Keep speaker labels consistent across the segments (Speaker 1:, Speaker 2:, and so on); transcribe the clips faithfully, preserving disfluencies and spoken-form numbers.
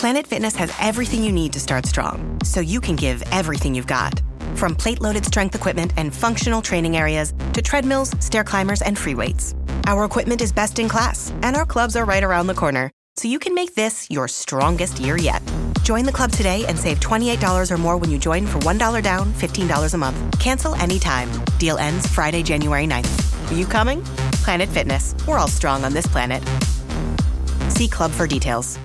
Speaker 1: Planet Fitness has everything you need to start strong, so you can give everything you've got. From plate-loaded strength equipment and functional training areas to treadmills, stair climbers, and free weights. Our equipment is best in class, and our clubs are right around the corner, so you can make this your strongest year yet. Join the club today and save twenty-eight dollars or more when you join for one dollar down, fifteen dollars a month. Cancel anytime. Deal ends Friday, January ninth. Are you coming? Planet Fitness. We're all strong on this planet. See club for details.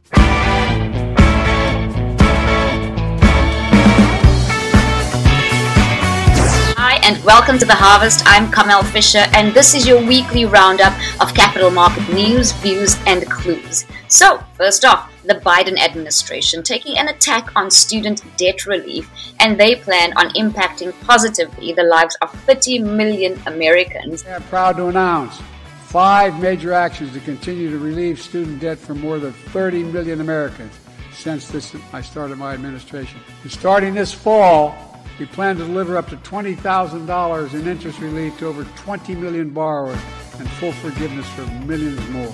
Speaker 2: Hi, and welcome to The Harvest. I'm Kamel Fisher, and this is your weekly roundup of capital market news, views, and clues. So, first off, the Biden administration taking an attack on student debt relief, and they plan on impacting positively the lives of thirty million Americans.
Speaker 3: We are proud to announce five major actions to continue to relieve student debt for more than thirty million Americans since this I started my administration. And starting this fall, we plan to deliver up to twenty thousand dollars in interest relief to over twenty million borrowers and full forgiveness for millions more.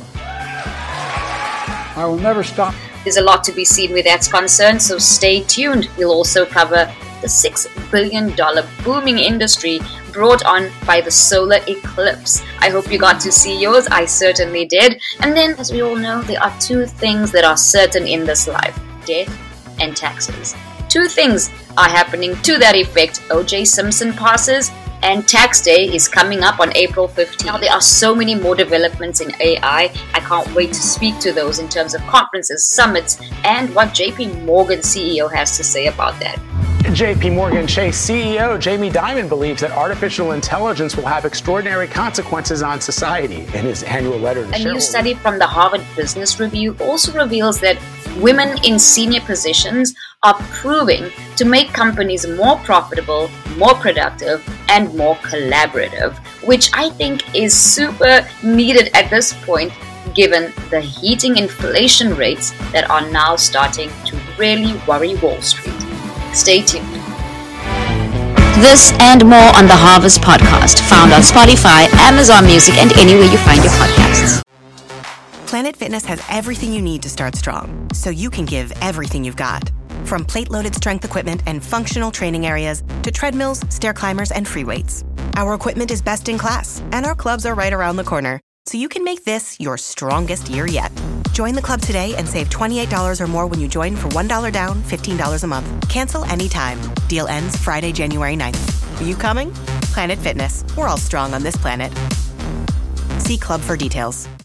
Speaker 3: I will never stop.
Speaker 2: There's a lot to be seen where that's concerned, so stay tuned. We'll also cover the six billion dollars booming industry brought on by the solar eclipse. I hope you got to see yours. I certainly did. And then, as we all know, there are two things that are certain in this life: death and taxes. Two things are happening to that effect. O J Simpson passes, and tax day is coming up on April fifteenth. Now, there are so many more developments in A I. I can't wait to speak to those in terms of conferences, summits, and what J P Morgan C E O has to say about that.
Speaker 4: J P Morgan Chase C E O Jamie Dimon believes that artificial intelligence will have extraordinary consequences on society. In his annual letter to
Speaker 2: A
Speaker 4: shareholders,
Speaker 2: new study from the Harvard Business Review also reveals that women in senior positions are proving to make companies more profitable, more productive, and more collaborative, which I think is super needed at this point, given the heating inflation rates that are now starting to really worry Wall Street. Stay tuned. This and more on the Harvest Podcast, found on Spotify, Amazon Music, and anywhere you find your podcasts.
Speaker 1: Planet Fitness has everything you need to start strong, so you can give everything you've got. From plate-loaded strength equipment and functional training areas to treadmills, stair climbers, and free weights. Our equipment is best in class, and our clubs are right around the corner, so you can make this your strongest year yet. Join the club today and save twenty-eight dollars or more when you join for one dollar down, fifteen dollars a month. Cancel anytime. Deal ends Friday, January ninth. Are you coming? Planet Fitness. We're all strong on this planet. See club for details.